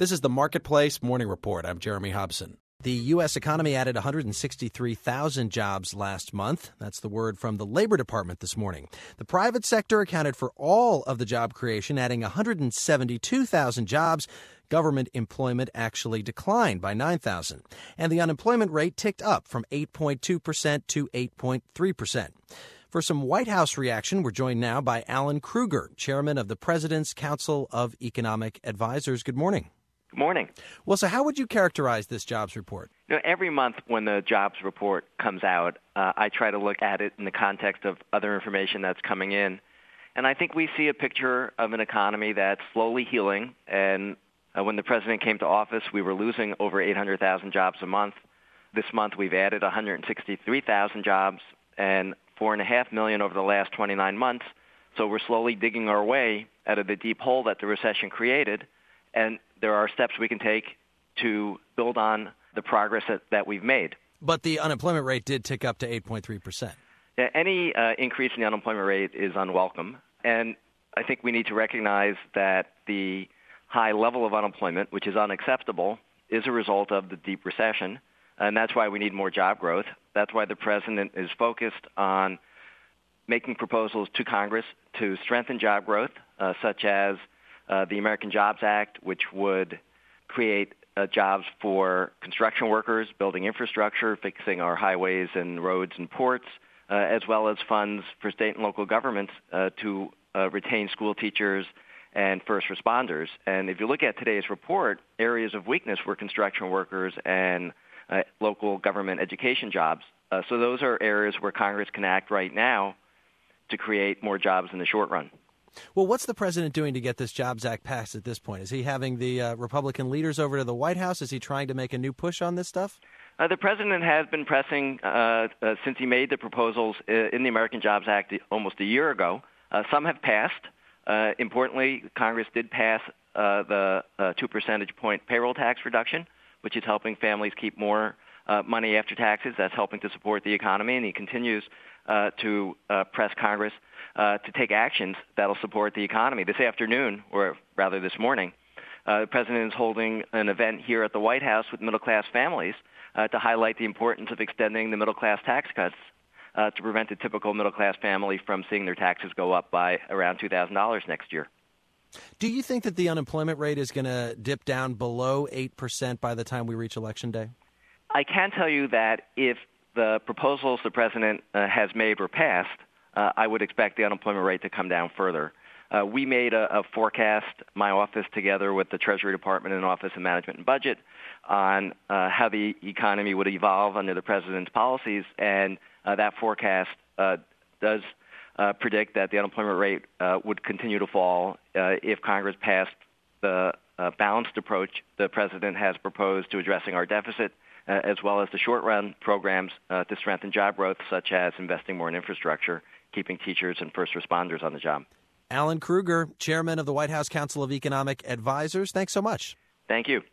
This is the Marketplace Morning Report. I'm Jeremy Hobson. The U.S. economy added 163,000 jobs last month. That's the word from the Labor Department this morning. The private sector accounted for all of the job creation, adding 172,000 jobs. Government employment actually declined by 9,000. And the unemployment rate ticked up from 8.2% to 8.3%. For some White House reaction, we're joined now by Alan Krueger, chairman of the President's Council of Economic Advisors. Good morning. Good morning. Well, so how would you characterize this jobs report? Every month when the jobs report comes out, I try to look at it in the context of other information that's coming in. And I think we see a picture of an economy that's slowly healing. And when the president came to office, we were losing over 800,000 jobs a month. This month, we've added 163,000 jobs and 4.5 million over the last 29 months. So we're slowly digging our way out of the deep hole that the recession created. And there are steps we can take to build on the progress that we've made. But the unemployment rate did tick up to 8.3%. Any increase in the unemployment rate is unwelcome. And I think we need to recognize that the high level of unemployment, which is unacceptable, is a result of the deep recession. And that's why we need more job growth. That's why the president is focused on making proposals to Congress to strengthen job growth, such as the American Jobs Act, which would create jobs for construction workers, building infrastructure, fixing our highways and roads and ports, as well as funds for state and local governments to retain school teachers and first responders. And if you look at today's report, areas of weakness were construction workers and local government education jobs. So those are areas where Congress can act right now to create more jobs in the short run. Well, what's the president doing to get this Jobs Act passed at this point? Is he having the Republican leaders over to the White House? Is he trying to make a new push on this stuff? The president has been pressing since he made the proposals in the American Jobs Act almost a year ago. Some have passed. Importantly, Congress did pass the 2 percentage point payroll tax reduction, which is helping families keep more money after taxes. That's helping to support the economy, and he continues to press Congress to take actions that'll support the economy. This afternoon, or rather this morning, the president is holding an event here at the White House with middle-class families to highlight the importance of extending the middle-class tax cuts to prevent the typical middle-class family from seeing their taxes go up by around $2,000 next year. Do you think that the unemployment rate is going to dip down below 8% by the time we reach Election Day? I can tell you that if the proposals the president has made were passed, I would expect the unemployment rate to come down further. We made a forecast, my office together with the Treasury Department and Office of Management and Budget, on how the economy would evolve under the president's policies, and that forecast does predict that the unemployment rate would continue to fall if Congress passed the balanced approach the president has proposed to addressing our deficit, as well as the short-run programs to strengthen job growth, such as investing more in infrastructure, keeping teachers and first responders on the job. Alan Krueger, chairman of the White House Council of Economic Advisors, thanks so much. Thank you.